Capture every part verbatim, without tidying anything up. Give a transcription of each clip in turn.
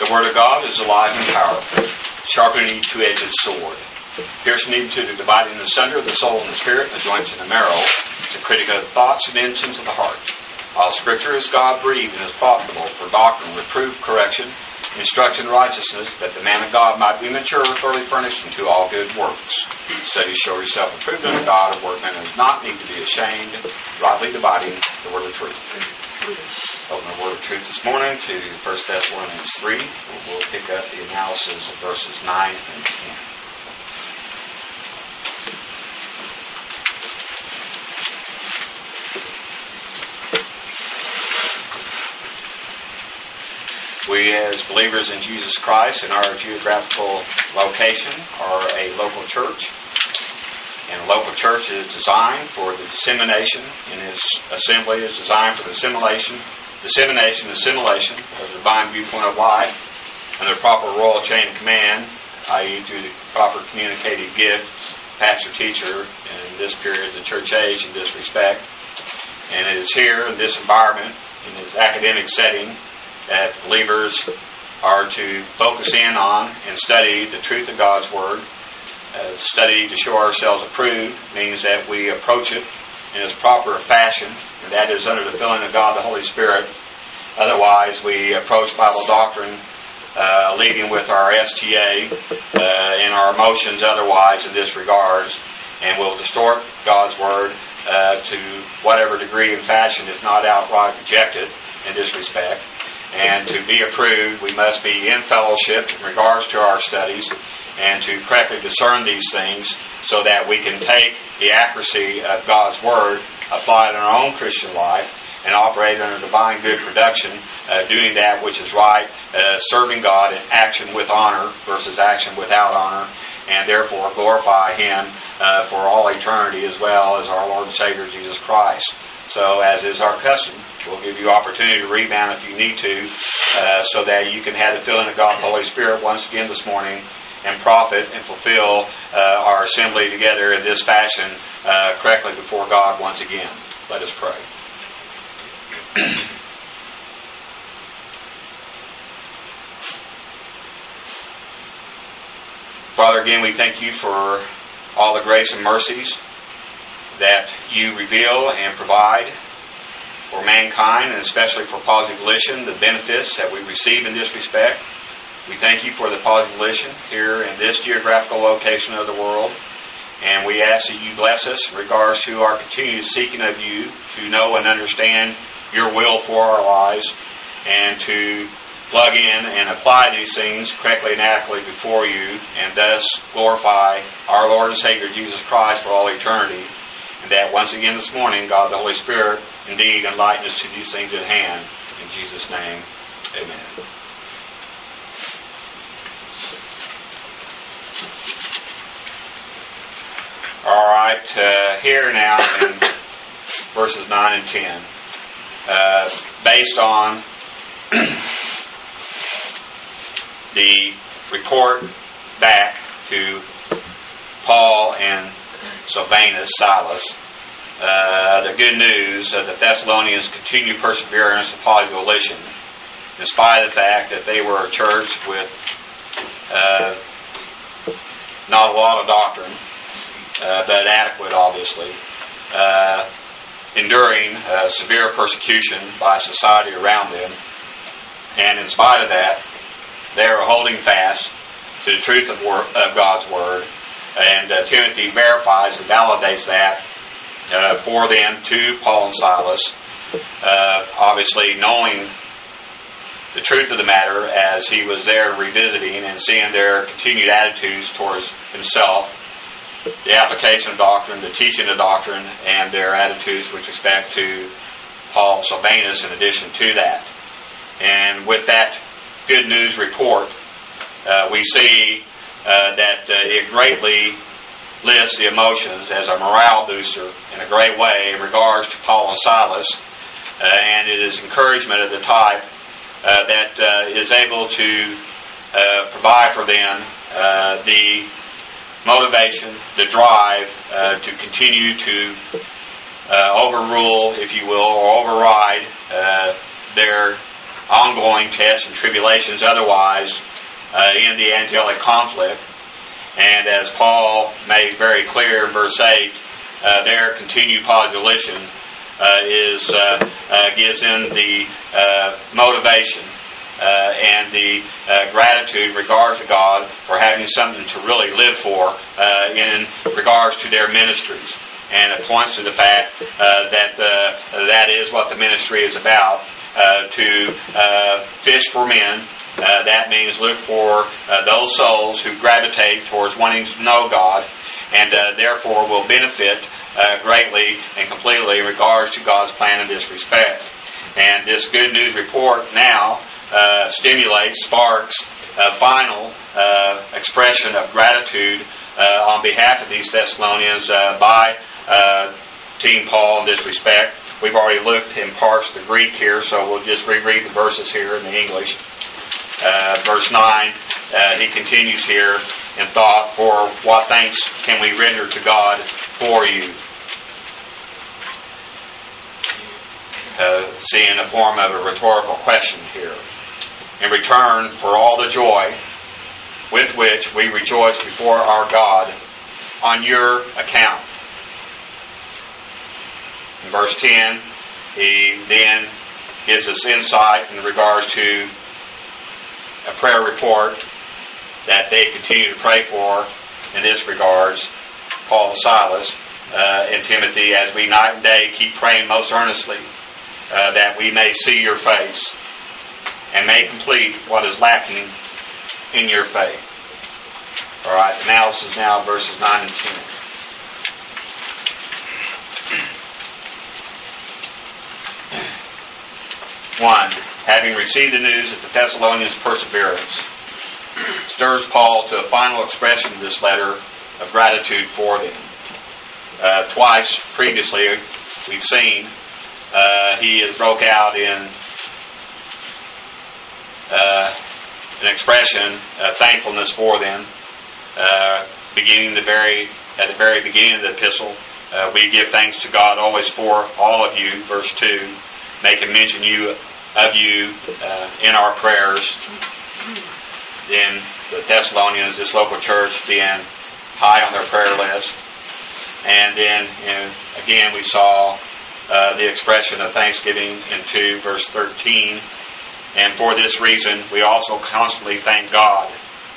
The Word of God is alive and powerful, sharpening any two-edged sword, piercing even to the dividing asunder of the soul and the spirit, and the joints and the marrow. It's a critic of the thoughts and intentions of the heart. All Scripture is God-breathed and is profitable for doctrine, reproof, correction, instruction in righteousness, that the man of God might be mature, thoroughly furnished unto all good works. Study, show yourself approved unto God, a workman who does not need to be ashamed, rightly dividing the word of truth. Open the word of truth this morning to First Thessalonians three. We'll pick up the analysis of verses nine and ten. We, as believers in Jesus Christ, in our geographical location, are a local church. And a local church is designed for the dissemination, and its assembly is designed for the dissemination, dissemination, assimilation of the divine viewpoint of life and the proper royal chain of command, that is through the proper communicative gift, pastor, teacher, in this period, the church age, in this respect. And it is here, in this environment, in this academic setting, that believers are to focus in on and study the truth of God's Word. Uh, study to show ourselves approved means that we approach it in its proper fashion, and that is under the filling of God the Holy Spirit. Otherwise, we approach Bible doctrine uh, leading with our S T A uh, and our emotions otherwise in this regards, and will distort God's Word uh, to whatever degree and fashion, if not outright rejected in this respect. And to be approved, we must be in fellowship in regards to our studies and to correctly discern these things so that we can take the accuracy of God's Word, apply it in our own Christian life, and operate under divine good production, uh, doing that which is right, uh, serving God in action with honor versus action without honor, and therefore glorify Him uh, for all eternity as well as our Lord and Savior Jesus Christ. So, as is our custom, we'll give you opportunity to rebound if you need to, uh, so that you can have the filling of God the Holy Spirit once again this morning and profit and fulfill uh, our assembly together in this fashion uh, correctly before God once again. Let us pray. Father, again, we thank you for all the grace and mercies that you reveal and provide for mankind, and especially for Positive Volition, the benefits that we receive in this respect. We thank you for the Positive Volition here in this geographical location of the world, and we ask that you bless us in regards to our continued seeking of you to know and understand your will for our lives, and to plug in and apply these things correctly and accurately before you, and thus glorify our Lord and Savior Jesus Christ for all eternity. And that once again this morning, God the Holy Spirit indeed enlighten us to these things at hand. In Jesus' name, amen. All right, uh, here now in verses nine and ten, uh, based on the report back to Paul and Silvanus, Silas, uh, the good news of the Thessalonians' continued perseverance and positive volition, in spite of the fact that they were a church with uh, not a lot of doctrine, uh, but adequate, obviously, uh, enduring uh, severe persecution by society around them. And in spite of that, they are holding fast to the truth of, wor- of God's Word. And uh, Timothy verifies and validates that uh, for them to Paul and Silas, uh, obviously knowing the truth of the matter as he was there revisiting and seeing their continued attitudes towards himself, the application of doctrine, the teaching of doctrine, and their attitudes with respect to Paul and Silvanus in addition to that. And with that good news report, uh, we see Uh, that uh, it greatly lifts the emotions as a morale booster in a great way in regards to Paul and Silas, uh, and it is encouragement of the type uh, that uh, is able to uh, provide for them uh, the motivation, the drive uh, to continue to uh, overrule, if you will, or override uh, their ongoing tests and tribulations otherwise uh, in the angelic conflict. And as Paul made very clear in verse eight, uh, their continued position uh, is uh, uh, gives them the uh, motivation uh, and the uh, gratitude in regards to God for having something to really live for uh, in regards to their ministries. And it points to the fact uh, that uh, that is what the ministry is about, uh, to uh, fish for men. Uh, that means look for uh, those souls who gravitate towards wanting to know God and uh, therefore will benefit uh, greatly and completely in regards to God's plan in this respect. And this good news report now uh, stimulates, sparks a final uh, expression of gratitude uh, on behalf of these Thessalonians uh, by uh, Team Paul in this respect. We've already looked and parsed the Greek here, so we'll just reread the verses here in the English. Uh, verse nine, uh, he continues here in thought, for what thanks can we render to God for you? Uh, seeing a form of a rhetorical question here. In return for all the joy with which we rejoice before our God on your account. In verse ten, he then gives us insight in regards to a prayer report that they continue to pray for in this regards, Paul and Silas uh, and Timothy, as we night and day keep praying most earnestly uh, that we may see your face and may complete what is lacking in your faith. All right, now this is now verses nine and ten. One, having received the news of the Thessalonians' perseverance, stirs Paul to a final expression of this letter of gratitude for them. Uh, twice previously, we've seen uh, he has broke out in uh, an expression of thankfulness for them, uh, beginning the very at the very beginning of the epistle. Uh, we give thanks to God always for all of you, verse two. Making mention you of you uh, in our prayers. Then the Thessalonians, this local church, being high on their prayer list. And then you know, again we saw uh, the expression of thanksgiving in two, verse thirteen. And for this reason, we also constantly thank God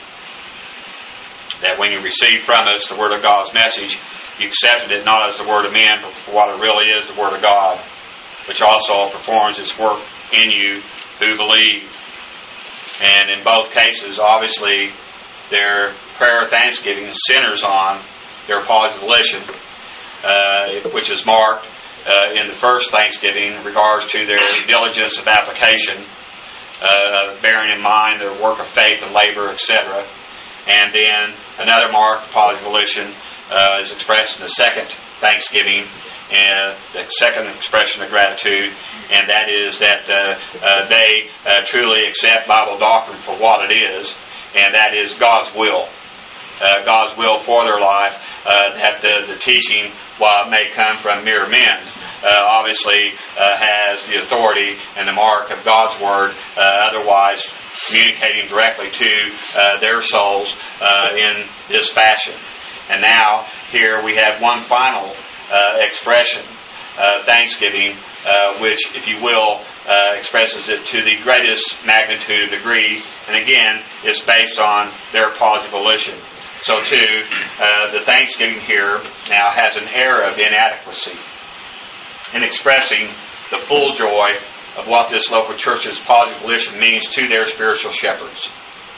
that when you received from us the word of God's message, you accepted it not as the word of man, but for what it really is, the word of God, which also performs its work in you who believe. And in both cases, obviously, their prayer of thanksgiving centers on their positive volition, uh, which is marked uh, in the first thanksgiving in regards to their diligence of application, uh, bearing in mind their work of faith and labor, et cetera. And then another mark of positive volition uh, is expressed in the second thanksgiving, and the second expression of gratitude, and that is that uh, uh, they uh, truly accept Bible doctrine for what it is, and that is God's will. Uh, God's will for their life, uh, that the, the teaching, while it may come from mere men, uh, obviously uh, has the authority and the mark of God's Word, uh, otherwise communicating directly to uh, their souls uh, in this fashion. And now, here we have one final Uh, expression, uh, thanksgiving, uh, which, if you will, uh, expresses it to the greatest magnitude of degree, and again, is based on their positive volition. So, too, uh, the thanksgiving here now has an air of inadequacy in expressing the full joy of what this local church's positive volition means to their spiritual shepherds.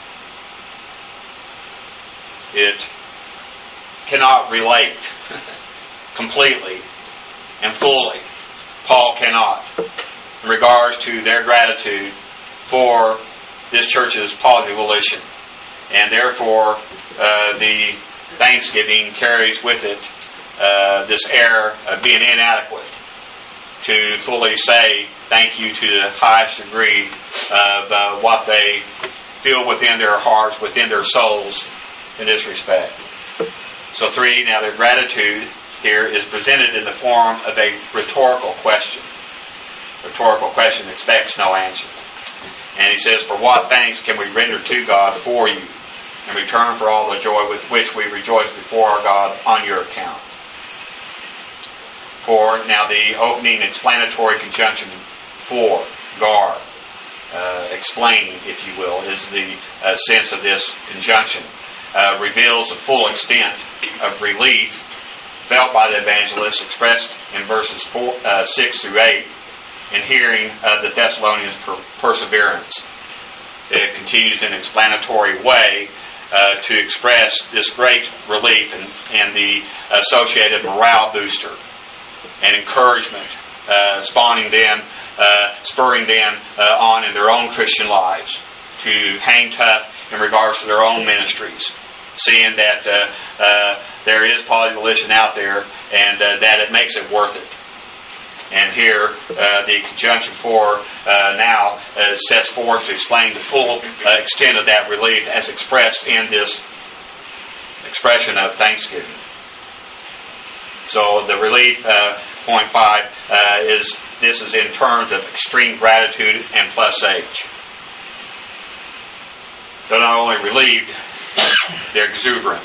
It cannot relate completely and fully. Paul cannot, in regards to their gratitude for this church's positive volition. And therefore, uh, the thanksgiving carries with it uh, this air of being inadequate to fully say thank you to the highest degree of uh, what they feel within their hearts, within their souls in this respect. So three, now their gratitude here is presented in the form of a rhetorical question. Rhetorical question expects no answer. And he says, "For what thanks can we render to God for you, in return for all the joy with which we rejoice before our God on your account?" For, now the opening explanatory conjunction for, gar, uh, explaining, if you will, is the uh, sense of this conjunction. Uh, reveals the full extent of relief felt by the evangelist, expressed in verses four, uh, six through eight, in hearing of the Thessalonians' per- perseverance. It continues in an explanatory way uh, to express this great relief and, and the associated morale booster and encouragement, uh, spawning them, uh, spurring them uh, on in their own Christian lives to hang tough in regards to their own ministries, seeing that uh, uh, there is polyvolition out there and uh, that it makes it worth it. And here, uh, the conjunction for uh, now uh, sets forth to explain the full uh, extent of that relief as expressed in this expression of thanksgiving. So the relief, uh, point five, uh, is this is in terms of extreme gratitude and plus H. They're not only relieved, they're exuberant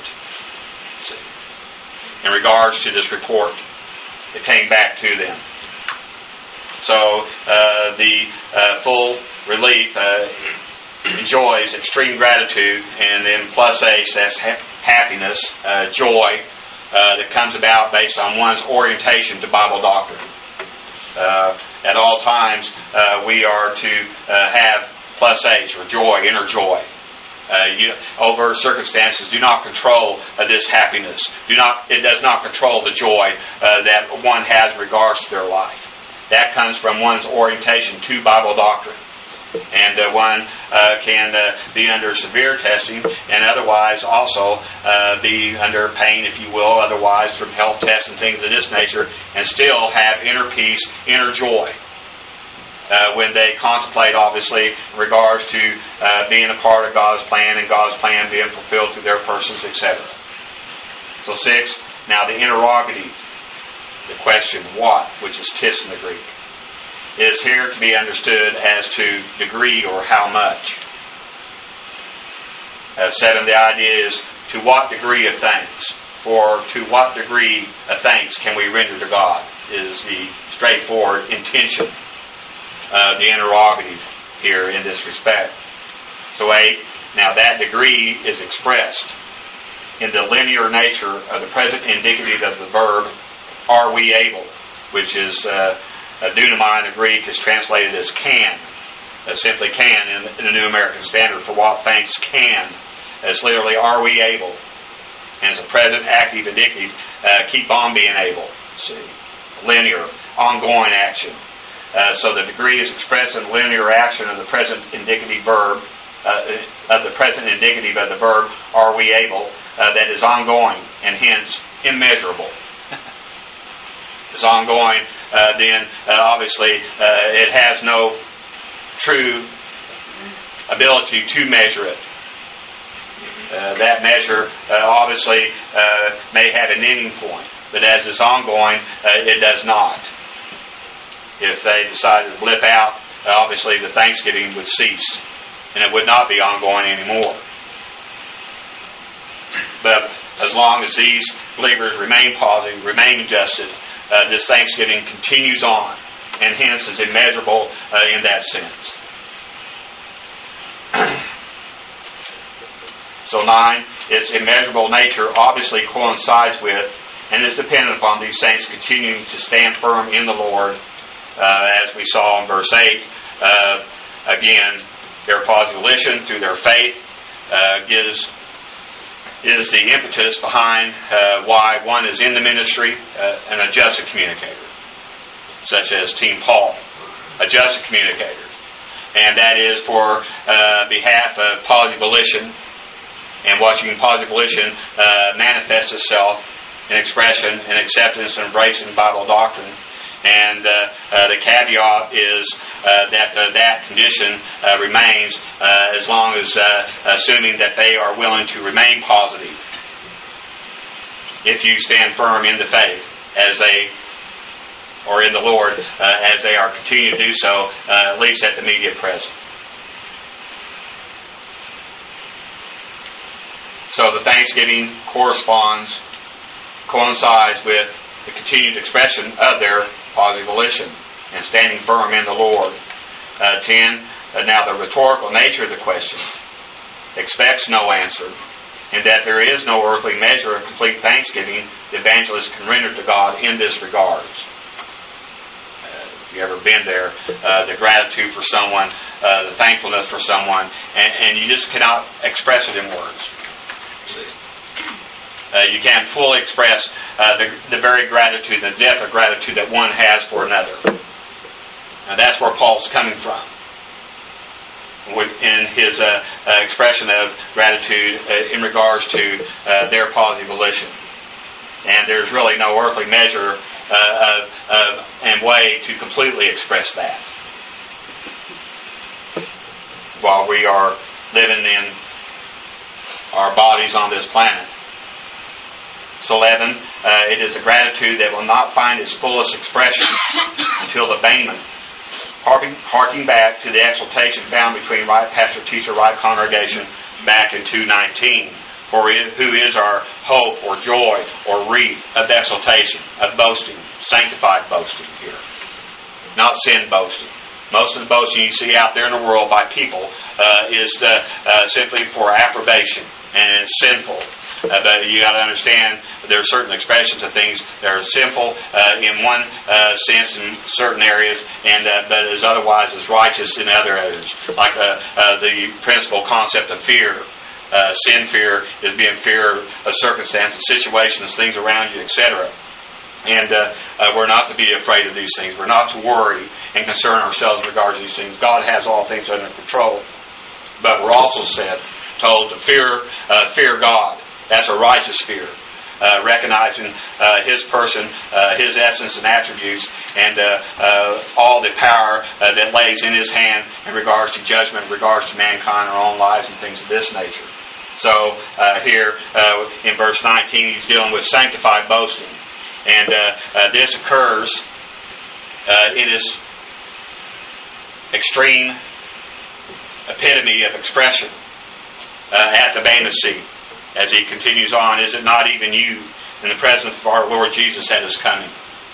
in regards to this report that came back to them. So uh, the uh, full relief uh, enjoys extreme gratitude, and then plus H, that's ha- happiness, uh, joy, uh, that comes about based on one's orientation to Bible doctrine. Uh, at all times, uh, we are to uh, have plus H, or joy, inner joy. Uh, you, over circumstances do not control uh, this happiness. Do not. It does not control the joy uh, that one has in regards to their life. That comes from one's orientation to Bible doctrine. And uh, one uh, can uh, be under severe testing and otherwise also uh, be under pain, if you will, otherwise from health tests and things of this nature, and still have inner peace, inner joy. Uh, when they contemplate, obviously, in regards to uh, being a part of God's plan and God's plan being fulfilled through their persons, et cetera. So six, now the interrogative, the question, what, which is tis in the Greek, is here to be understood as to degree or how much. Uh, seven, the idea is to what degree of thanks, or to what degree of thanks can we render to God, is the straightforward intention. Uh, the interrogative here in this respect. So eight, now that degree is expressed in the linear nature of the present indicative of the verb, are we able, which is uh, a dunamai in the Greek is translated as can, as simply can in, in the New American Standard. For what thanks can, as literally are we able, and as a present active indicative, uh, keep on being able. See, linear, ongoing action. Uh, so the degree is expressed in the linear action of the present indicative verb, uh, of the present indicative of the verb, are we able, uh, that is ongoing and hence immeasurable. It's ongoing, uh, then uh, obviously uh, it has no true ability to measure it. Uh, that measure uh, obviously uh, may have an ending point, but as it's ongoing, uh, it does not. If they decided to blip out, obviously the thanksgiving would cease, and it would not be ongoing anymore. But as long as these believers remain positive, remain adjusted, uh, this thanksgiving continues on, and hence is immeasurable uh, in that sense. So nine, its immeasurable nature obviously coincides with and is dependent upon these saints continuing to stand firm in the Lord. Uh, as we saw in verse eight, uh, again, their polyvolition through their faith uh, gives is the impetus behind uh, why one is in the ministry, uh, an adjusted communicator, such as Team Paul, adjusted communicator, and that is for uh, behalf of polyvolition, and watching polyvolition uh, manifest itself in expression and acceptance and embracing Bible doctrine. And uh, uh, the caveat is uh, that uh, that condition uh, remains uh, as long as uh, assuming that they are willing to remain positive. If you stand firm in the faith, as they, or in the Lord, uh, as they are continuing to do so, uh, at least at the immediate present. So the thanksgiving corresponds, coincides with the continued expression of their positive volition and standing firm in the Lord. Uh, ten, uh, now the rhetorical nature of the question expects no answer, and that there is no earthly measure of complete thanksgiving the evangelist can render to God in this regard. Uh, if you've ever been there, uh, the gratitude for someone, uh, the thankfulness for someone, and, and you just cannot express it in words. Uh, you can't fully express uh, the, the very gratitude, the depth of gratitude that one has for another. Now that's where Paul's coming from in his uh, uh, expression of gratitude uh, in regards to uh, their positive volition. And there's really no earthly measure uh, of, of, and way to completely express that while we are living in our bodies on this planet. So eleven, uh, it is a gratitude that will not find its fullest expression until the Bema, harking, harking back to the exaltation found between right pastor, teacher, right congregation back in two nineteen. For it, who is our hope or joy or wreath of exaltation, of boasting, sanctified boasting here. Not sin boasting. Most of the boasting you see out there in the world by people uh, is the, uh, simply for approbation, and it's sinful. Uh, but you got to understand there are certain expressions of things that are sinful uh, in one uh, sense in certain areas, and uh, but is otherwise is righteous in other areas. Like uh, uh, the principal concept of fear. Uh, sin fear is being fear of circumstances, situations, things around you, et cetera. And uh, uh, we're not to be afraid of these things. We're not to worry and concern ourselves in regards to these things. God has all things under control. But we're also said, told to fear, uh, fear God. That's a righteous fear. Uh, recognizing uh, His person, uh, His essence and attributes, and uh, uh, all the power uh, that lays in His hand in regards to judgment, in regards to mankind, our own lives, and things of this nature. So uh, here uh, in verse nineteen, he's dealing with sanctified boasting. And uh, uh, this occurs uh, in its extreme epitome of expression uh, at the Bema seat. As he continues on, is it not even you in the presence of our Lord Jesus at His coming?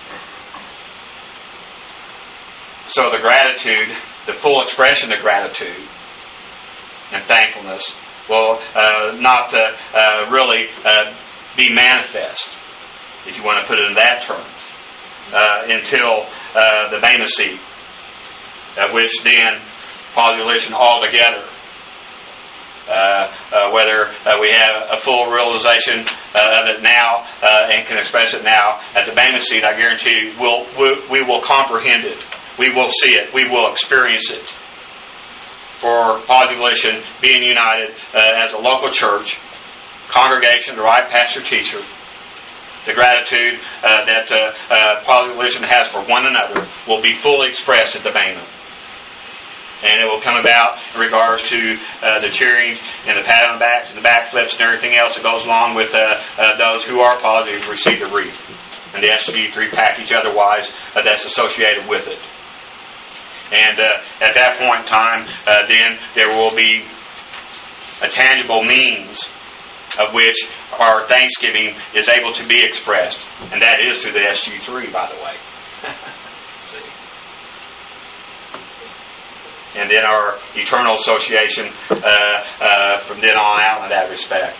So the gratitude, the full expression of gratitude and thankfulness will uh, not uh, uh, really uh, be manifest, if you want to put it in that terms, uh, until uh, the Bema seat, at which then positive volition altogether. Uh, uh, whether uh, we have a full realization uh, of it now uh, and can express it now at the Bema seat, I guarantee you we'll, we, we will comprehend it. We will see it. We will experience it. For positive volition being united uh, as a local church, congregation, the right pastor, teacher, the gratitude uh, that uh, uh, positive volition has for one another will be fully expressed at the Bema. And it will come about in regards to uh, the cheerings and the pat on the backs and the backflips and everything else that goes along with uh, uh, those who are positive to receive the wreath. And the S G three package otherwise uh, that's associated with it. And uh, at that point in time, uh, then there will be a tangible means of which our thanksgiving is able to be expressed. And that is through the S G three, by the way. See. And then our eternal association uh, uh, from then on out in that respect.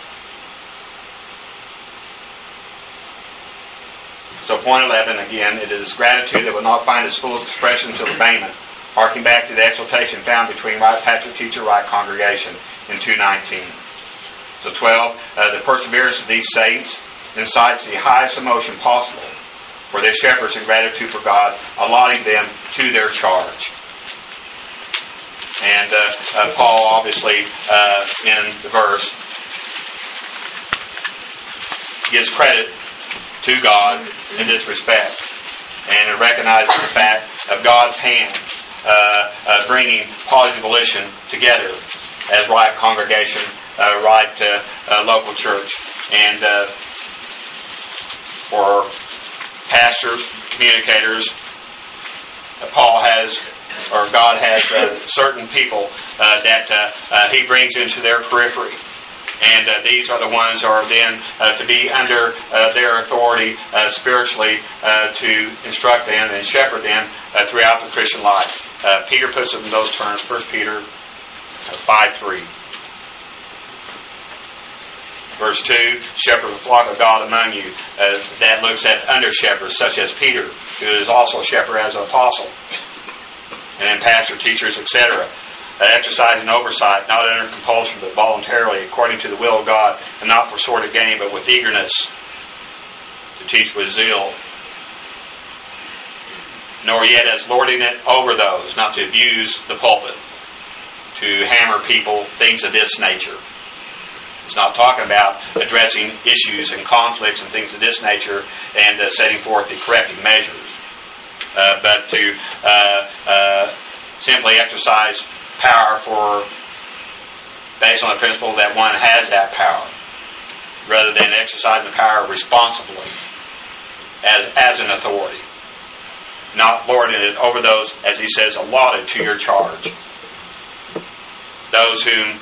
So point eleven, again, it is gratitude that will not find its fullest expression until the Bema, harking back to the exaltation found between right pastor, teacher, right congregation in two nineteen. So twelve, uh, the perseverance of these saints incites the highest emotion possible for their shepherds in gratitude for God, allotting them to their charge. And uh, uh, Paul, obviously, uh, in the verse, gives credit to God in this respect. And recognizes the fact of God's hand uh, uh, bringing positive volition together as right congregation, uh, right uh, uh, local church. And uh, for pastors, communicators, uh, Paul has... or God has uh, certain people uh, that uh, uh, He brings into their periphery And uh, these are the ones who are then uh, to be under uh, their authority uh, spiritually uh, to instruct them and shepherd them uh, throughout the Christian life. Uh, Peter puts it in those terms, First Peter five three. Verse two, shepherd the flock of God among you. Uh, that looks at under-shepherds such as Peter, who is also a shepherd as an apostle. And then pastor, teachers, et cetera. Uh, exercising oversight, not under compulsion, but voluntarily, according to the will of God, and not for sordid gain, but with eagerness, to teach with zeal. Nor yet as lording it over those, not to abuse the pulpit, to hammer people, things of this nature. It's not talking about addressing issues and conflicts and things of this nature and uh, setting forth the corrective measures, uh, but to uh, uh, simply exercise power for, based on the principle that one has that power, rather than exercising the power responsibly as, as an authority. Not lording it over those, as he says, allotted to your charge. Those whom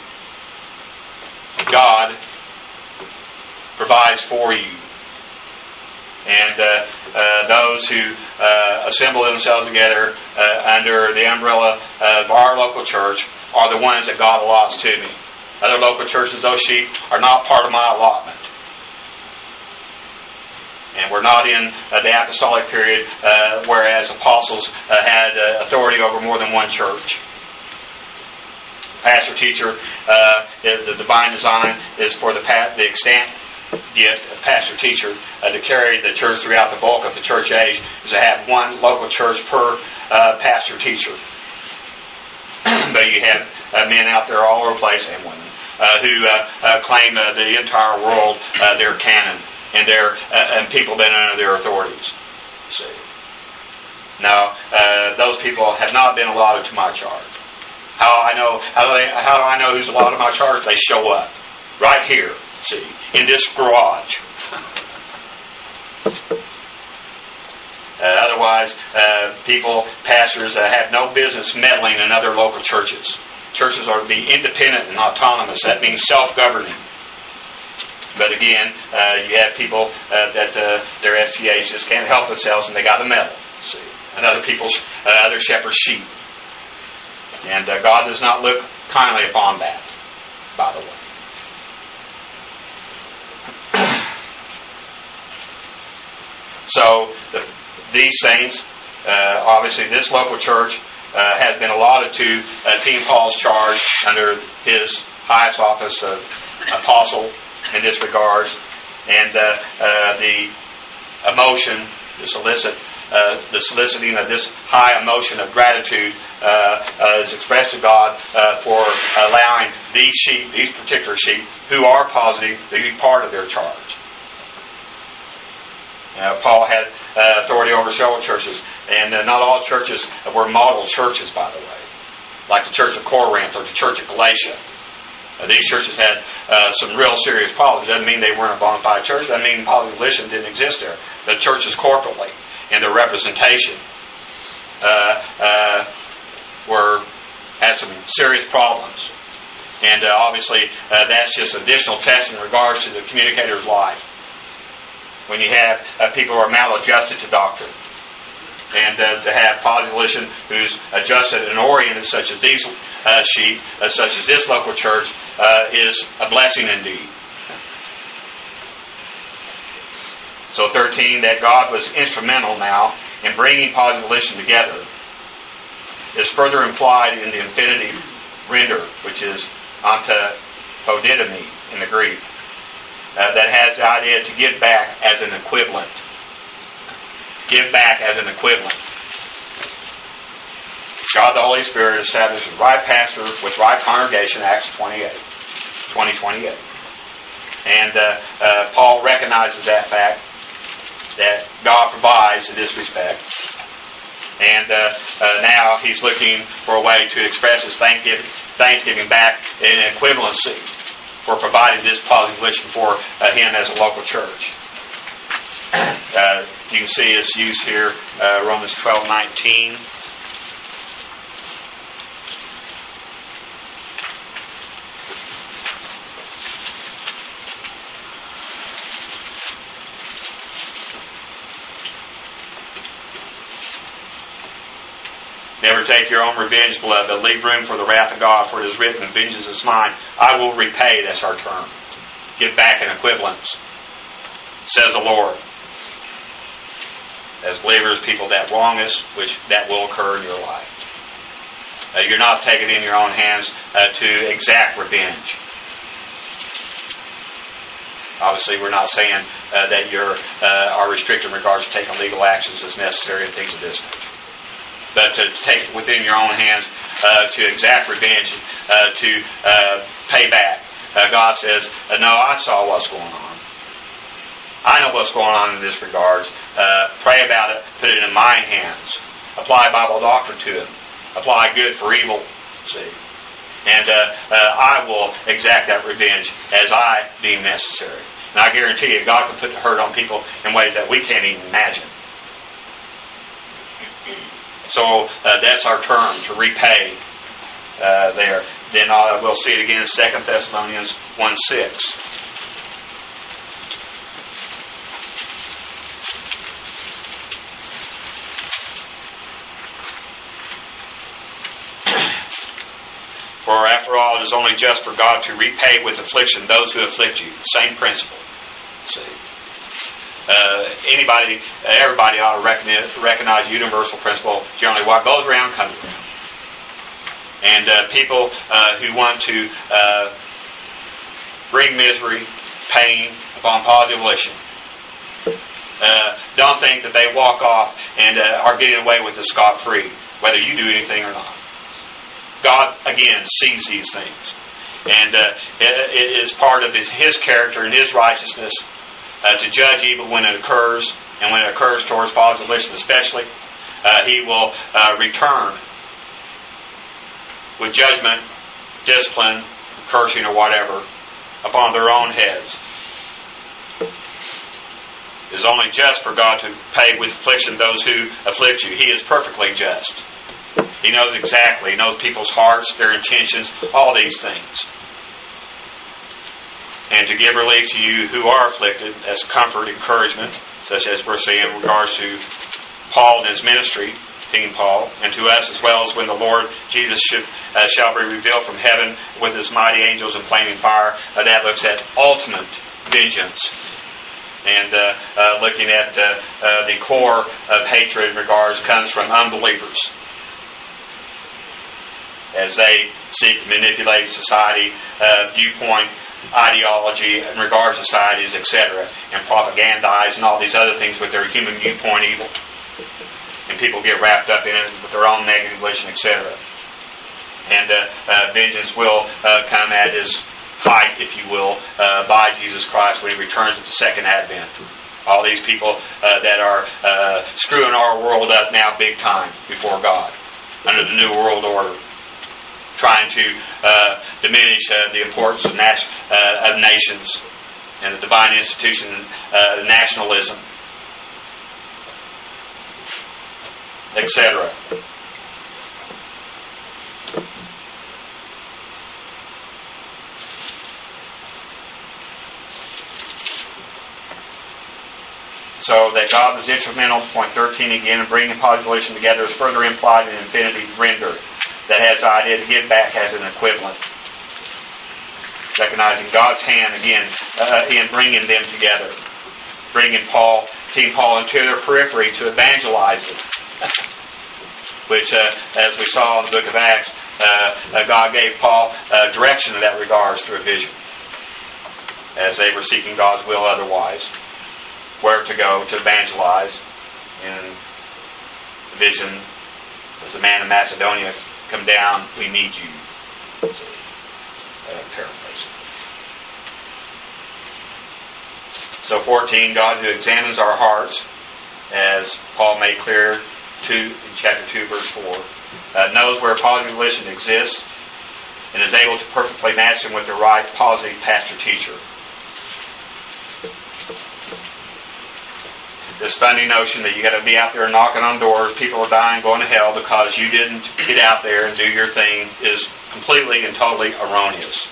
God provides for you. And uh, uh, those who uh, assemble themselves together uh, under the umbrella of our local church are the ones that God allots to me. Other local churches, those sheep, are not part of my allotment. And we're not in uh, the apostolic period, uh, whereas apostles uh, had uh, authority over more than one church. Pastor teacher, uh, the divine design is for the pa- the extant gift of pastor teacher uh, to carry the church throughout the bulk of the church age, is to have one local church per uh, pastor teacher. But you have uh, men out there all over the place, and women, uh, who uh, uh, claim uh, the entire world uh, their canon and their uh, and people been under their authorities. See, now uh, those people have not been allotted to my charge. How I know? How do they? How do I know who's allotted to my charge? They show up right here. See, in this garage. Uh, otherwise, uh, people, pastors, uh, have no business meddling in other local churches. Churches are to be independent and autonomous. That means self-governing. But again, uh, you have people uh, that uh, their S T As just can't help themselves, and they got to meddle. See, and other people's, uh, other shepherds' sheep. And uh, God does not look kindly upon that, by the way. So, the, these saints, uh, obviously this local church uh, has been allotted to uh, Team Paul's charge under his highest office of apostle in this regard. And uh, uh, the emotion, the solicit, uh, the soliciting of this high emotion of gratitude uh, uh, is expressed to God uh, for allowing these sheep, these particular sheep, who are positive, to be part of their charge. Uh, Paul had uh, authority over several churches, and uh, not all churches were model churches, by the way, like the church of Corinth or the church of Galatia. Uh, these churches had uh, some real serious problems. It doesn't mean they weren't a bona fide church. It doesn't mean polyvolition didn't exist there. The churches corporately and their representation uh, uh, were had some serious problems. And uh, obviously uh, that's just additional test in regards to the communicator's life. When you have uh, people who are maladjusted to doctrine, and uh, to have polyvolition who's adjusted and oriented, such as these uh, sheep, uh, such as this local church, uh, is a blessing indeed. So thirteen, that God was instrumental now in bringing polyvolition together, is further implied in the infinitive render, which is antipodidomi in the Greek. Uh, that has the idea to give back as an equivalent. Give back as an equivalent. God the Holy Spirit established a right pastor with right congregation, Acts twenty-eight, twenty twenty-eight. And uh, uh, Paul recognizes that fact, that God provides in this respect. And uh, uh, now he's looking for a way to express his thanksgiving, thanksgiving back in equivalency for providing this polyvolition for uh, him as a local church. Uh, you can see its use here, uh, Romans twelve nineteen. Never take your own revenge, beloved, but leave room for the wrath of God, for it is written, vengeance is mine. I will repay. That's our term. Give back in equivalence, says the Lord. As believers, people that wrong us, which that will occur in your life. Uh, you're not taking it in your own hands uh, to exact revenge. Obviously, we're not saying uh, that you uh, are restricted in regards to taking legal actions as necessary and things of this nature. But to take it within your own hands uh, to exact revenge, uh, to uh, pay back. Uh, God says, uh, no, I saw what's going on. I know what's going on in this regards. Uh, pray about it. Put it in my hands. Apply Bible doctrine to it. Apply good for evil. See, and uh, uh, I will exact that revenge as I deem necessary. And I guarantee you, God can put the hurt on people in ways that we can't even imagine. So uh, that's our term, to repay uh, there. Then uh, we'll see it again in Second Thessalonians one six. For after all, it is only just for God to repay with affliction those who afflict you. Same principle. See, uh, anybody, everybody ought to recognize, recognize universal principle. Generally, what goes around comes around. And uh, people uh, who want to uh, bring misery, pain upon positive volition, uh, don't think that they walk off and uh, are getting away with it scot-free, whether you do anything or not. God, again, sees these things. And uh, it is part of his, his character and his righteousness uh, to judge evil when it occurs, and when it occurs towards positive volition especially. Uh, he will uh, return with judgment, discipline, cursing, or whatever upon their own heads. It is only just for God to pay with affliction those who afflict you. He is perfectly just. He knows exactly. He knows people's hearts, their intentions, all these things. And to give relief to you who are afflicted, as comfort, encouragement, such as we're seeing in regards to Paul and his ministry, King Paul, and to us as well as when the Lord Jesus should, uh, shall be revealed from heaven with his mighty angels in flaming fire. Uh, that looks at ultimate vengeance. And uh, uh, looking at uh, uh, the core of hatred in regards comes from unbelievers, as they seek to manipulate society, uh, viewpoint, ideology in regards to societies, et cetera, and propagandize and all these other things with their human viewpoint evil. And people get wrapped up in it with their own negative volition, et cetera. And uh, uh, vengeance will uh, come at his height, if you will, uh, by Jesus Christ when he returns at the second advent. All these people uh, that are uh, screwing our world up now big time before God under the New World Order, trying to uh, diminish uh, the importance of, nas- uh, of nations and the divine institution, uh, nationalism, et cetera. So that God was instrumental, point thirteen again, in bringing positive volition together is further implied in infinitive render. That has the idea to give back as an equivalent. Recognizing God's hand again uh, in bringing them together. Bringing Paul, King Paul into their periphery to evangelize them. Which, uh, as we saw in the book of Acts, uh, uh, God gave Paul uh, direction in that regards through a vision. As they were seeking God's will otherwise. Where to go to evangelize. In the vision, as the man in Macedonia, come down, we need you. So, uh, paraphrasing. So fourteen, God who examines our hearts, as Paul made clear two, in chapter two, verse four, uh, knows where positive volition exists and is able to perfectly match them with the right positive pastor-teacher. This funny notion that you got to be out there knocking on doors, people are dying, going to hell because you didn't get out there and do your thing is completely and totally erroneous.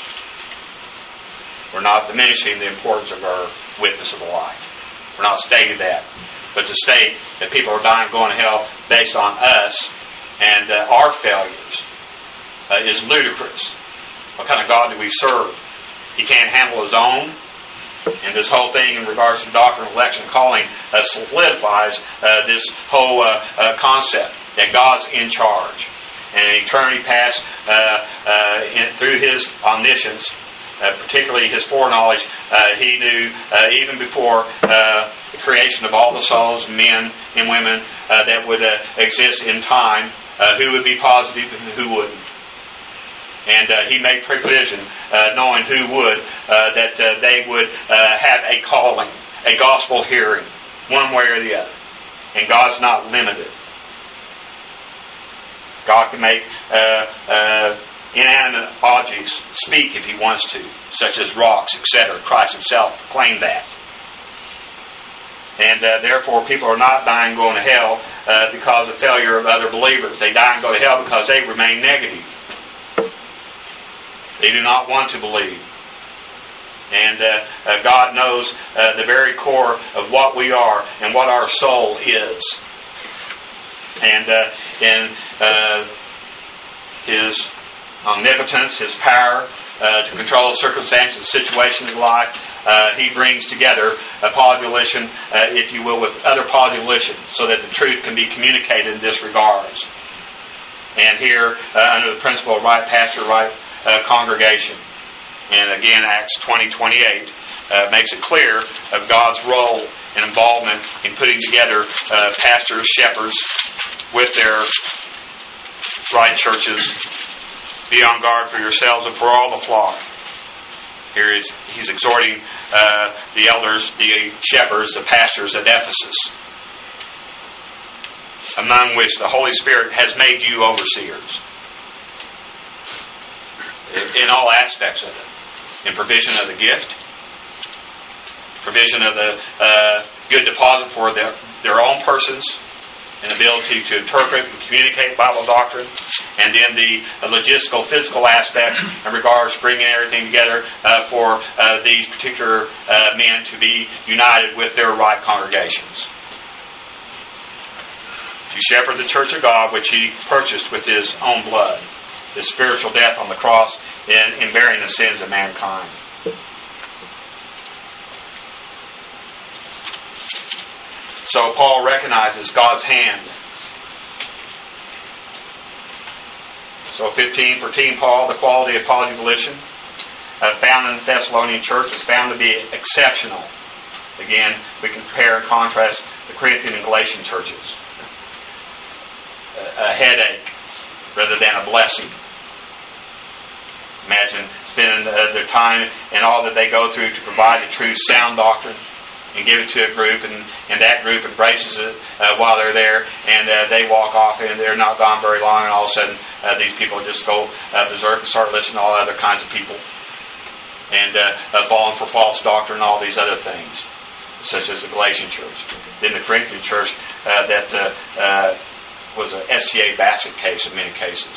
We're not diminishing the importance of our witness of the life. We're not stating that. But to state that people are dying, going to hell based on us and uh, our failures uh, is ludicrous. What kind of God do we serve? He can't handle His own. And this whole thing in regards to doctrine of election calling uh, solidifies uh, this whole uh, uh, concept that God's in charge. And in eternity past, uh, uh, in, through His omniscience, uh, particularly His foreknowledge, uh, He knew uh, even before uh, the creation of all the souls, men and women uh, that would uh, exist in time, uh, who would be positive and who wouldn't. And uh, He made provision, uh, knowing who would, uh, that uh, they would uh, have a calling, a gospel hearing, one way or the other. And God's not limited. God can make uh, uh, inanimate objects speak if He wants to, such as rocks, et cetera. Christ Himself proclaimed that. And uh, therefore, people are not dying going to hell uh, because of failure of other believers. They die and go to hell because they remain negative. They do not want to believe. And uh, uh, God knows uh, the very core of what we are and what our soul is. And uh, in uh, His omnipotence, His power uh, to control circumstances, situations of life, uh, He brings together a population, uh, if you will, with other populations, so that the truth can be communicated in this regards. And here, uh, under the principle of right pastor, right uh, congregation. And again, Acts twenty twenty-eight uh, makes it clear of God's role and involvement in putting together uh, pastors, shepherds, with their right churches. Be on guard for yourselves and for all the flock. Here is, he's exhorting uh, the elders, the shepherds, the pastors at Ephesus, among which the Holy Spirit has made you overseers. In all aspects of it. In provision of the gift, provision of the uh, good deposit for their, their own persons, and ability to interpret and communicate Bible doctrine, and then the logistical, physical aspects in regards to bringing everything together uh, for uh, these particular uh, men to be united with their right congregations. To shepherd the church of God, which He purchased with His own blood, His spiritual death on the cross in, in bearing the sins of mankind. So Paul recognizes God's hand. So fifteen for Team Paul, the quality of poly volition uh, found in the Thessalonian church is found to be exceptional. Again, we can compare and contrast the Corinthian and Galatian churches. A, a headache rather than a blessing. Imagine spending uh, their time and all that they go through to provide the true sound doctrine and give it to a group, and, and that group embraces it uh, while they're there, and uh, they walk off, and they're not gone very long, and all of a sudden uh, these people just go uh, berserk and start listening to all other kinds of people, and uh, uh, falling for false doctrine and all these other things, such as the Galatian church. Then the Corinthian church, uh, that uh, uh, was an S T A basket case in many cases.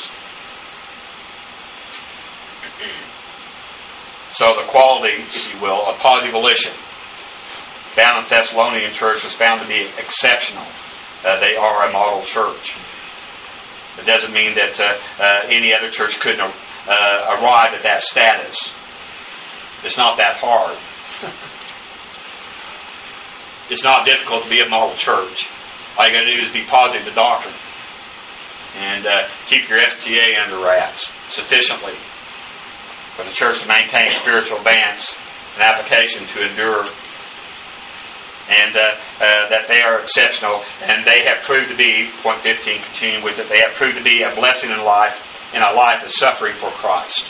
So the quality, if you will, of poly volition found in the Thessalonian church was found to be exceptional. Uh, they are a model church. It doesn't mean that uh, uh, any other church couldn't uh, arrive at that status. It's not that hard. It's not difficult to be a model church. All you got to do is be positive to doctrine and uh, keep your S T A under wraps sufficiently for the church to maintain spiritual advance and application to endure. And uh, uh, that they are exceptional, and they have proved to be, point fifteen, continuing with it, they have proved to be a blessing in life, in a life of suffering for Christ.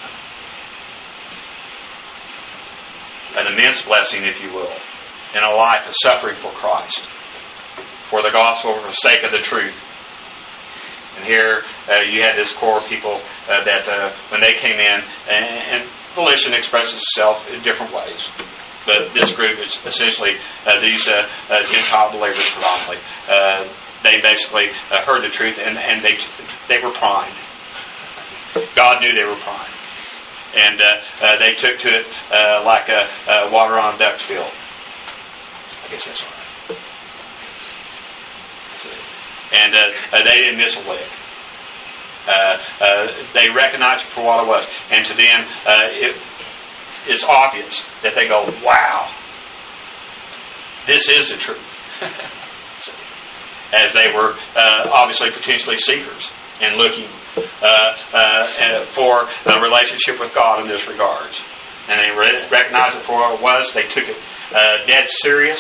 An immense blessing, if you will, in a life of suffering for Christ, for the gospel, for the sake of the truth. And here uh, you had this core of people uh, that uh, when they came in, and, and volition expresses itself in different ways. But this group is essentially uh, these uh, uh, Gentile believers predominantly. Uh, they basically uh, heard the truth, and, and they they were primed. God knew they were primed. And uh, uh, they took to it uh, like uh, uh, water on a duck's bill. I guess that's all right. That's it. And uh, uh, they didn't miss a lick. Uh, uh, they recognized it for what it was. And to them, uh, it, it's obvious that they go, wow, this is the truth. As they were uh, obviously potentially seekers and looking uh, uh, for a relationship with God in this regard. And they re- recognized it for what it was. They took it uh, dead serious.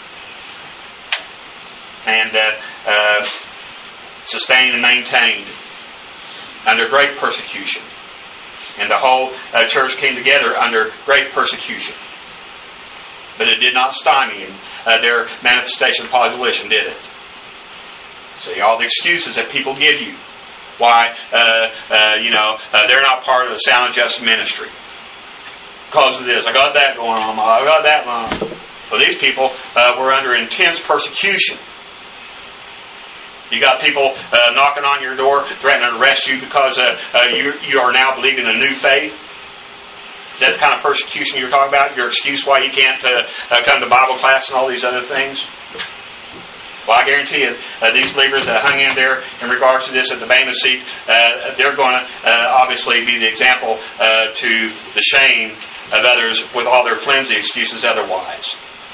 And uh, uh, sustained and maintained under great persecution. And the whole uh, church came together under great persecution. But it did not stymie uh, their manifestation of positive volition, did it? See, all the excuses that people give you. Why, uh, uh, you know, uh, they're not part of the Sound and Justice ministry. Because of this. I got that going on. I got that going on. Well, these people uh, were under intense persecution. You got people uh, knocking on your door, threatening to arrest you because uh, uh, you, you are now believing a new faith. Is that the kind of persecution you're talking about? Your excuse why you can't uh, uh, come to Bible class and all these other things? Well, I guarantee you, uh, these believers that hung in there in regards to this at the Bema seat, uh, they're going to uh, obviously be the example uh, to the shame of others with all their flimsy excuses otherwise.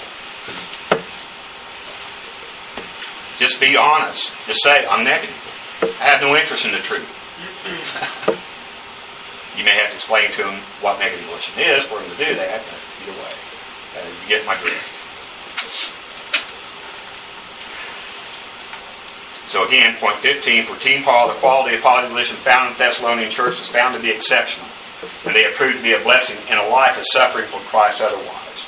Just be honest. Just say, I'm negative. I have no interest in the truth. You may have to explain to them what negative volition is for them to do that, but either way, uh, you get my drift. So again, point fifteen, for Team Paul, the quality of positive volition found in the Thessalonian church was found to be exceptional, and they have proved to be a blessing in a life of suffering for Christ otherwise.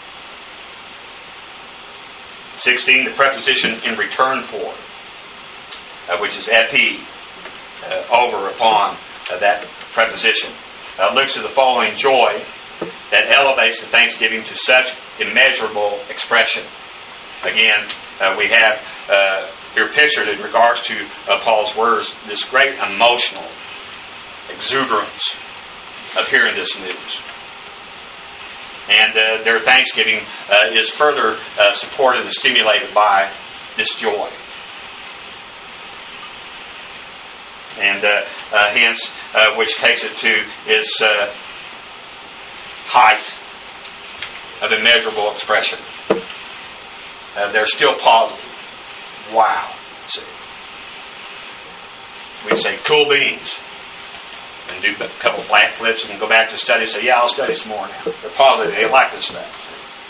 sixteen, the preposition in return for, uh, which is epi, uh, over upon uh, that preposition, uh, looks to the following joy that elevates the thanksgiving to such immeasurable expression. Again, uh, we have uh, here pictured in regards to uh, Paul's words this great emotional exuberance of hearing this news. And uh, their thanksgiving uh, is further uh, supported and stimulated by this joy. And uh, uh, hence, uh, which takes it to its uh, height of immeasurable expression. Uh, they're still positive. Wow. See. We'd say, cool beans. And do a couple of black flips and go back to study and say, yeah, I'll study some more now. They're positive. They like this stuff.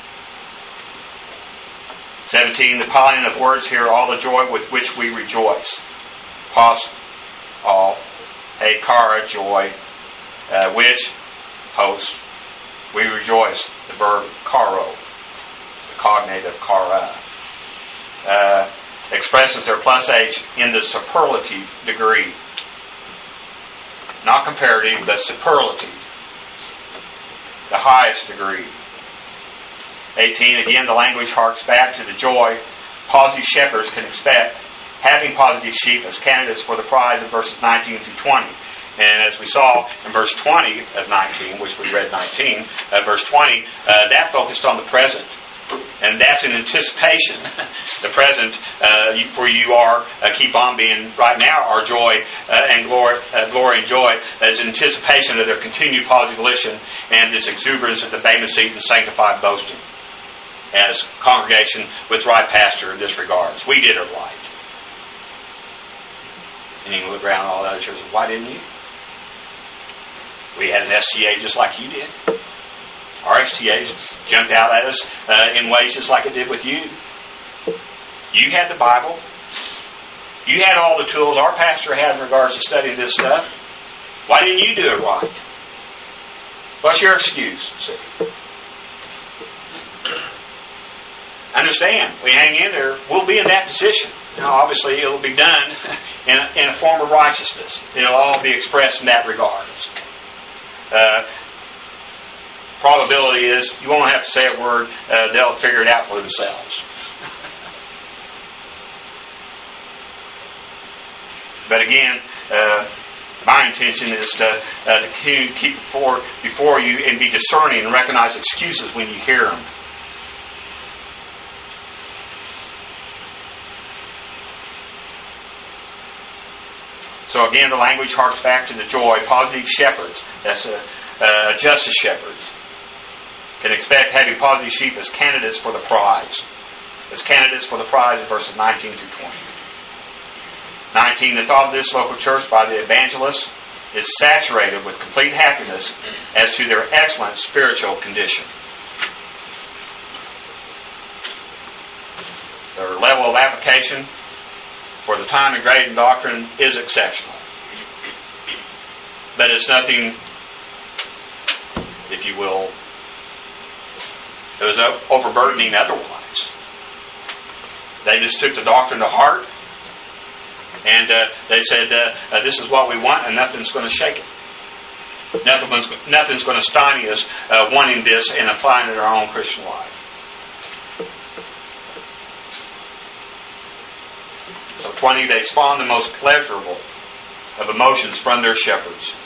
seventeen, the piling of words here, all the joy with which we rejoice. Pos, all. Hey, kara, joy. Uh, which, post. We rejoice. The verb karo. The cognative kara. Uh, expresses their plus H in the superlative degree. Not comparative, but superlative. The highest degree. eighteen, again, the language harks back to the joy positive shepherds can expect, having positive sheep as candidates for the prize in verses nineteen through twenty. And as we saw in verse twenty of nineteen, which we read nineteen, uh, verse twenty, uh, that focused on the present. And that's in anticipation. The present, uh, for you are, uh, keep on being right now, our joy uh, and glory, uh, glory and joy, as anticipation of their continued positive volition and this exuberance at the Bema seat and sanctified boasting. As congregation with right pastor in this regards. We did it right. And you can look around all the other churches, why didn't you? We had an S C A just like you did. Our S T As jumped out at us uh, in ways just like it did with you. You had the Bible. You had all the tools our pastor had in regards to studying this stuff. Why didn't you do it right? What's your excuse? See? Understand, we hang in there, we'll be in that position. Now, obviously, it'll be done in a, in a form of righteousness. It'll all be expressed in that regard. Uh, probability is you won't have to say a word, uh, they'll figure it out for themselves. But again, uh, my intention is to, uh, to keep, keep before, before you and be discerning and recognize excuses when you hear them. So again, the language harks back to the joy. Positive shepherds, that's a, a justice shepherds, can expect having positive sheep as candidates for the prize. As candidates for the prize in verses nineteen through twenty. nineteen, the thought of this local church by the evangelist is saturated with complete happiness as to their excellent spiritual condition. Their level of application for the time and grade in doctrine is exceptional. But it's nothing, if you will, it was overburdening otherwise. They just took the doctrine to heart, and uh, they said, uh, uh, this is what we want, and nothing's going to shake it. Nothing's, nothing's going to stymie us uh, wanting this and applying it to our own Christian life. So twenty, they spawn the most pleasurable of emotions from their shepherds.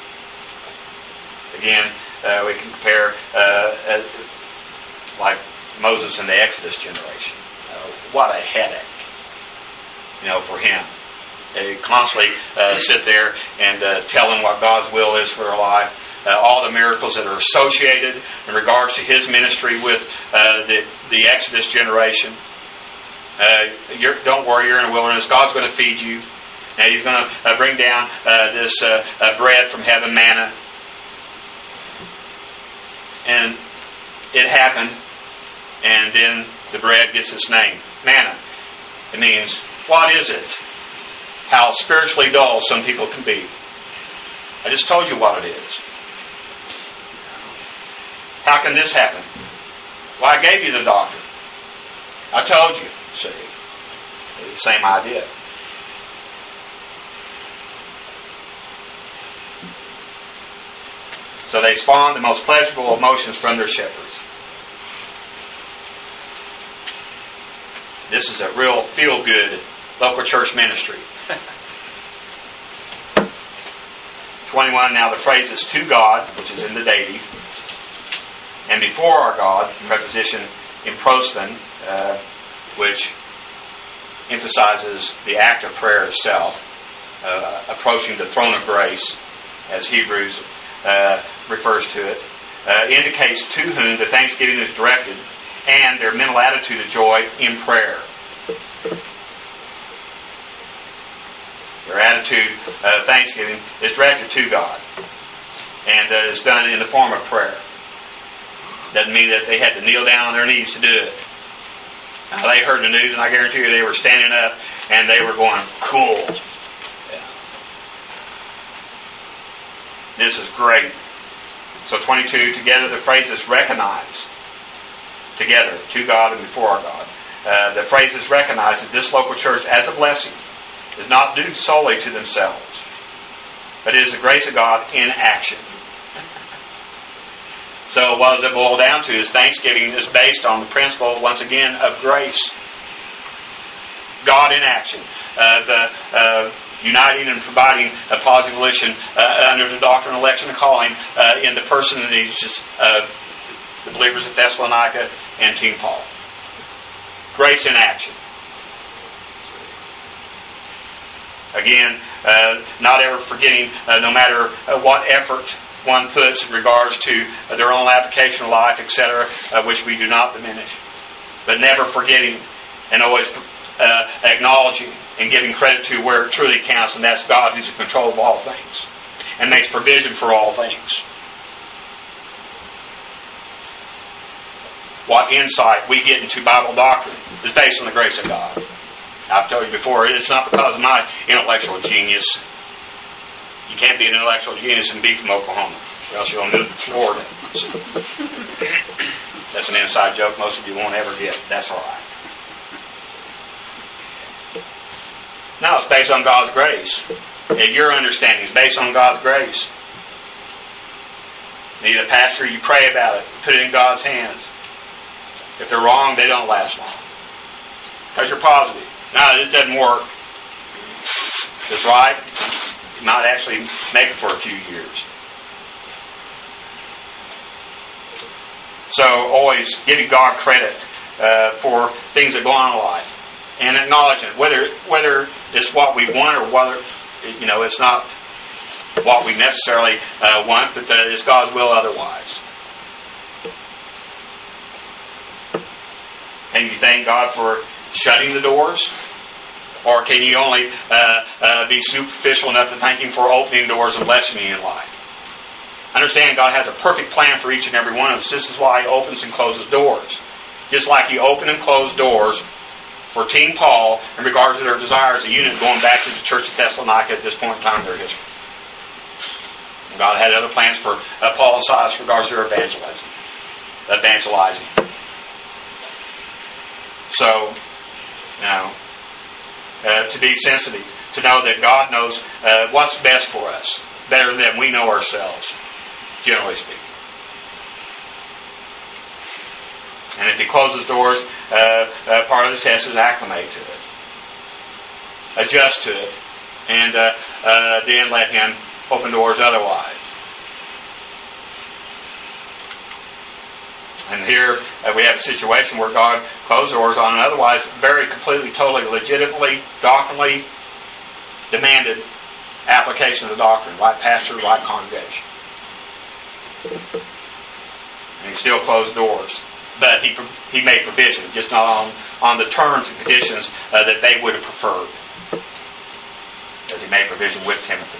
Again, uh, we can compare uh, uh, like Moses in the Exodus generation. Uh, what a headache, you know, for him. They constantly uh, sit there and uh, tell him what God's will is for their life. Uh, all the miracles that are associated in regards to his ministry with uh, the, the Exodus generation. Uh, you're, don't worry, you're in a wilderness. God's going to feed you. And He's going to uh, bring down uh, this uh, uh, bread from heaven, manna. And it happened. And then the bread gets its name, manna. It means, what is it? How spiritually dull some people can be. I just told you what it is. How can this happen? Well, I gave you the doctrine. I told you. See, it's the same idea. So they spawn the most pleasurable emotions from their shepherds. This is a real feel-good local church ministry. twenty-one, now the phrase is to God, which is in the dative. And before our God, preposition improsthon, uh, which emphasizes the act of prayer itself, uh, approaching the throne of grace, as Hebrews uh, refers to it, uh, indicates to whom the thanksgiving is directed and their mental attitude of joy in prayer. Their attitude of thanksgiving is directed to God and uh, is done in the form of prayer. Doesn't mean that they had to kneel down on their knees to do it. Now, they heard the news, and I guarantee you they were standing up and they were going, cool. Yeah. This is great. So twenty-two, together the phrase is recognize. Together, to God and before our God. Uh, the phrase is recognize that this local church as a blessing is not due solely to themselves, but it is the grace of God in action. So what does it boil down to? Is thanksgiving is based on the principle, once again, of grace. God in action. Uh, the uh, uniting and providing a positive volition uh, under the doctrine, election, and calling uh, in the personages of the believers of Thessalonica and Team Paul. Grace in action. Again, uh, not ever forgetting, uh, no matter uh, what effort one puts in regards to uh, their own application of life, et cetera, uh, which we do not diminish. But never forgetting and always uh, acknowledging and giving credit to where it truly counts, and that's God who's in control of all things and makes provision for all things. What insight we get into Bible doctrine is based on the grace of God. I've told you before, it's not because of my intellectual genius. You can't be an intellectual genius and be from Oklahoma, or else you'll move to Florida. That's an inside joke most of you won't ever get. That's all right. No, it's based on God's grace. And your understanding is based on God's grace. You need a pastor, you pray about it. Put it in God's hands. If they're wrong, they don't last long. Because you're positive. No, this doesn't work. If it's right, you might actually make it for a few years. So always giving God credit uh, for things that go on in life. And acknowledging whether whether it's what we want or whether you know, it's not what we necessarily uh, want, but uh, it's God's will otherwise. Can you thank God for shutting the doors? Or can you only uh, uh, be superficial enough to thank Him for opening doors and blessing you in life? Understand, God has a perfect plan for each and every one of us. This is why He opens and closes doors. Just like He opened and closed doors for Team Paul in regards to their desires, a unit going back to the church of Thessalonica at this point in time in their history. And God had other plans for uh, Paul and Silas in regards to their evangelizing. evangelizing. So, you know, uh, to be sensitive, to know that God knows uh, what's best for us, better than we know ourselves, generally speaking. And if He closes doors, uh, uh, part of the test is acclimate to it, adjust to it, and uh, uh, then let Him open doors otherwise. And here uh, we have a situation where God closed doors on an otherwise very completely, totally, legitimately, doctrinally demanded application of the doctrine, right pastor, right congregation. And He still closed doors. But He he made provision, just not on, on the terms and conditions uh, that they would have preferred. As He made provision with Timothy.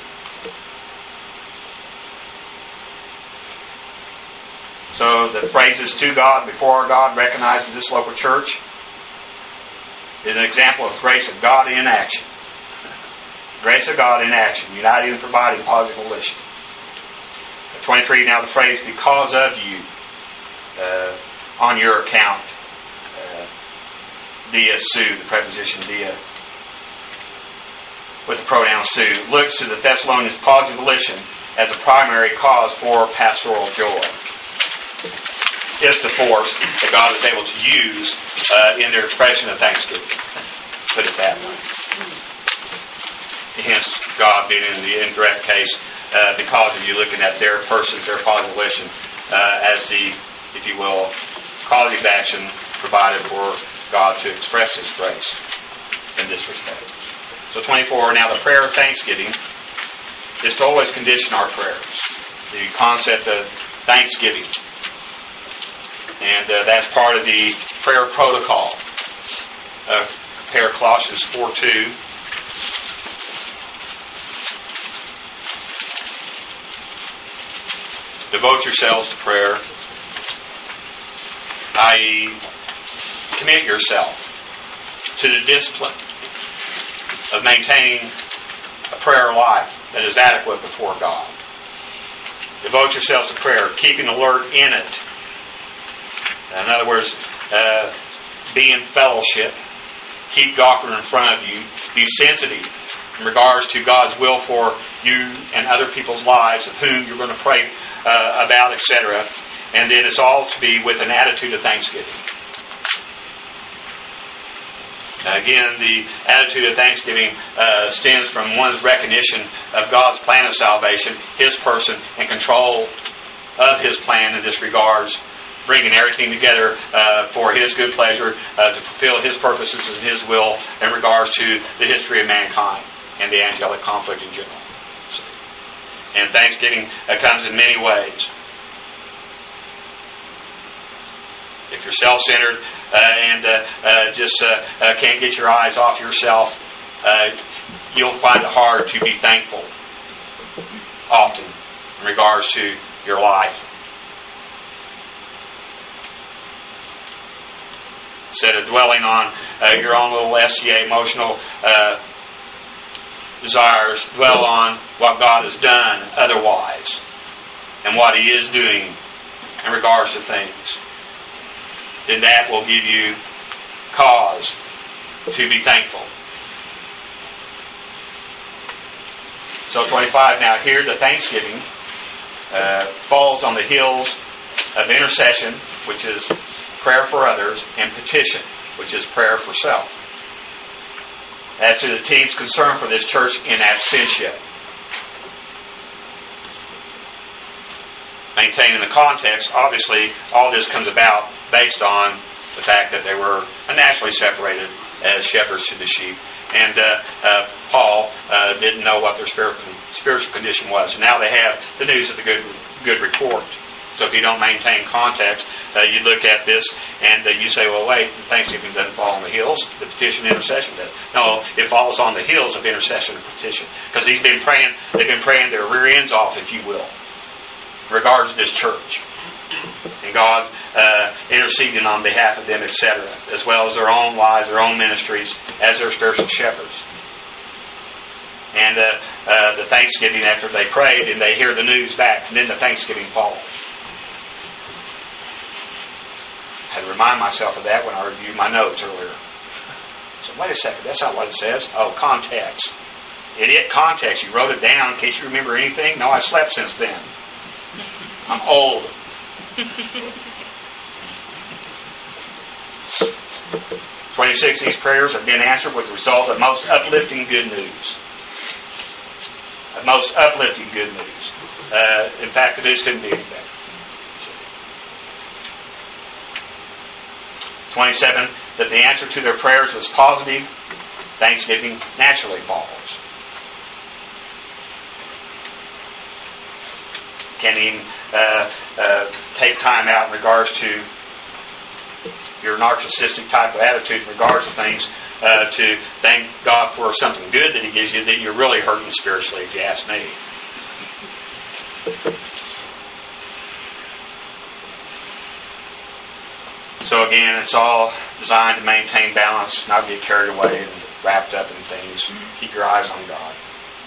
So the phrases "to God," "before God," recognizes this local church is an example of grace of God in action. Grace of God in action, united in providing positive volition. twenty-three, now the phrase "because of you," uh, on your account. Uh, dia su, the preposition dia, with the pronoun su, looks to the Thessalonians' positive volition as a primary cause for pastoral joy. It's the force that God is able to use uh, in their expression of thanksgiving. Put it that way. Hence, God being in the indirect case, uh, because of you looking at their persons, their positive volition, uh, as the, if you will, quality of action provided for God to express His grace in this respect. So twenty-four, now the prayer of thanksgiving is to always condition our prayers. The concept of thanksgiving. And uh, that's part of the prayer protocol. Uh, compare Colossians four two. Devote yourselves to prayer, that is, commit yourself to the discipline of maintaining a prayer life that is adequate before God. Devote yourselves to prayer, keeping alert in it. In other words, uh, be in fellowship. Keep doctrine in front of you. Be sensitive in regards to God's will for you and other people's lives, of whom you're going to pray uh, about, et cetera. And then it's all to be with an attitude of thanksgiving. Now again, the attitude of thanksgiving uh, stems from one's recognition of God's plan of salvation, His person, and control of His plan in this regards, bringing everything together uh, for His good pleasure, uh, to fulfill His purposes and His will in regards to the history of mankind and the angelic conflict in general. So, and thanksgiving uh, comes in many ways. If you're self-centered uh, and uh, uh, just uh, uh, can't get your eyes off yourself, uh, you'll find it hard to be thankful often in regards to your life. Instead of dwelling on uh, your own little S C A emotional uh, desires, dwell on what God has done otherwise and what He is doing in regards to things. Then that will give you cause to be thankful. So twenty-five, now here the thanksgiving uh, falls on the heels of intercession, which is prayer for others, and petition, which is prayer for self. As to the team's concern for this church in absentia. Maintaining the context, obviously, all this comes about based on the fact that they were naturally separated as shepherds to the sheep. And uh, uh, Paul uh, didn't know what their spiritual, spiritual condition was. And now they have the news of the good good report. So if you don't maintain context, uh, you look at this and uh, you say, well, wait, Thanksgiving doesn't fall on the heels. The petition and intercession does. No, it falls on the heels of intercession and petition. Because he's been praying, they've been praying their rear ends off, if you will, in regards to this church. And God uh, interceding on behalf of them, et cetera, as well as their own lives, their own ministries, as their spiritual shepherds. And uh, uh, the Thanksgiving, after they prayed, and they hear the news back, and then the Thanksgiving falls. I had to remind myself of that when I reviewed my notes earlier. So wait a second, that's not what it says. Oh, context. Idiot, context. You wrote it down. Can't you remember anything? No, I slept since then. I'm old. twenty-six, these prayers have been answered with the result of most uplifting good news. Of most uplifting good news. Uh, in fact, the news couldn't be any better. twenty-seven, that the answer to their prayers was positive, thanksgiving naturally follows. Can't even uh, uh, take time out in regards to your narcissistic type of attitude in regards to things uh, to thank God for something good that He gives you, that you're really hurting spiritually, if you ask me. So again, it's all designed to maintain balance, not get carried away and wrapped up in things. Keep your eyes on God.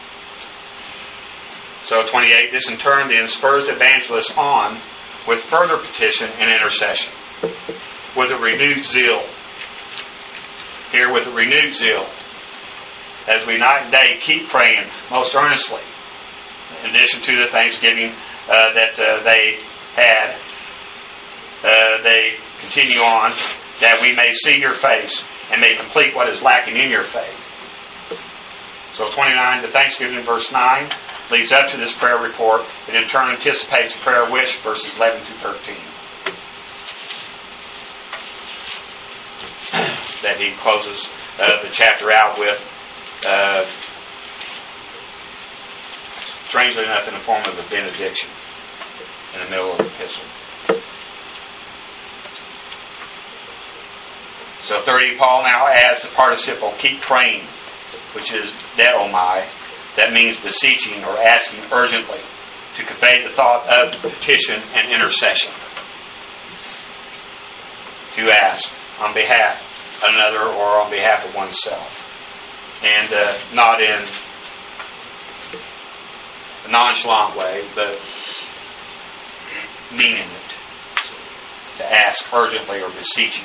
So twenty-eight, this in turn then spurs the evangelist on with further petition and intercession, with a renewed zeal. Here, with a renewed zeal, as we night and day keep praying most earnestly, in addition to the thanksgiving uh, that uh, they had, uh, they continue on, that we may see your face and may complete what is lacking in your faith. So twenty-nine, the thanksgiving in verse nine leads up to this prayer report. It in turn anticipates the prayer wish, verses eleven through thirteen. That he closes uh, the chapter out with, uh, strangely enough, in the form of a benediction in the middle of the epistle. So thirty, Paul now adds the participle keep praying, which is deomai. That means beseeching or asking urgently to convey the thought of petition and intercession. To ask on behalf of another or on behalf of oneself. And uh, not in a nonchalant way, but meaning it. To ask urgently or beseeching.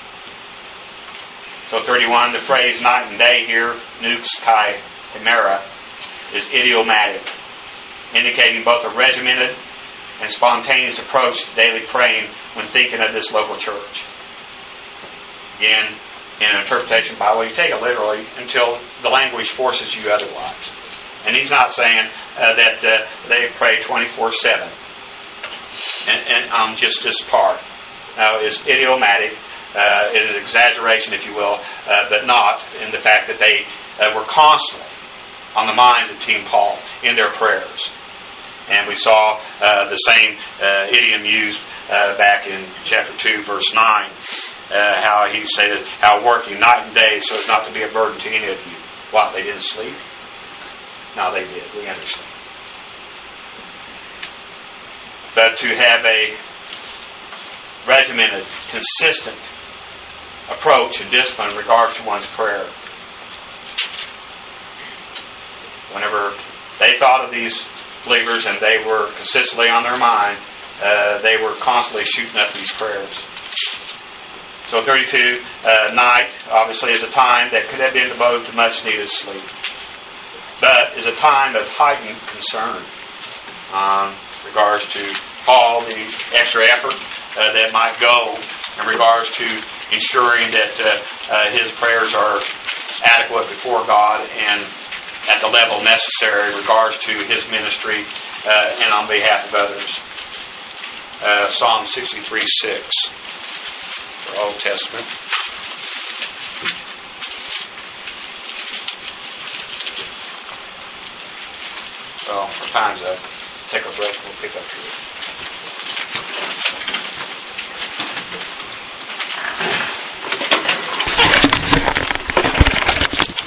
So thirty-one, the phrase night and day here, nux kai hemera, is idiomatic, indicating both a regimented and spontaneous approach to daily praying when thinking of this local church. Again, in an interpretation Bible, you take it literally until the language forces you otherwise. And he's not saying uh, that uh, they pray twenty-four seven. And, and on um, just this part. Now, it's idiomatic. Uh, it is an exaggeration, if you will, uh, but not in the fact that they uh, were constantly on the minds of Team Paul in their prayers. And we saw uh, the same uh, idiom used uh, back in chapter two, verse nine, uh, how he said, how working night and day so as not to be a burden to any of you. What, they didn't sleep? No, they did. We understand. But to have a regimented, consistent approach and discipline in regards to one's prayer. Whenever they thought of these believers and they were consistently on their mind, uh, they were constantly shooting up these prayers. So thirty-two, uh, night, obviously, is a time that could have been devoted to much needed sleep, but is a time of heightened concern um, in regards to Paul, the extra effort uh, that might go in regards to ensuring that uh, uh, his prayers are adequate before God and at the level necessary in regards to his ministry uh, and on behalf of others. Uh, Psalm sixty-three six. Oh, Old Testament. Well, our time's up. Take a break. We'll pick up here.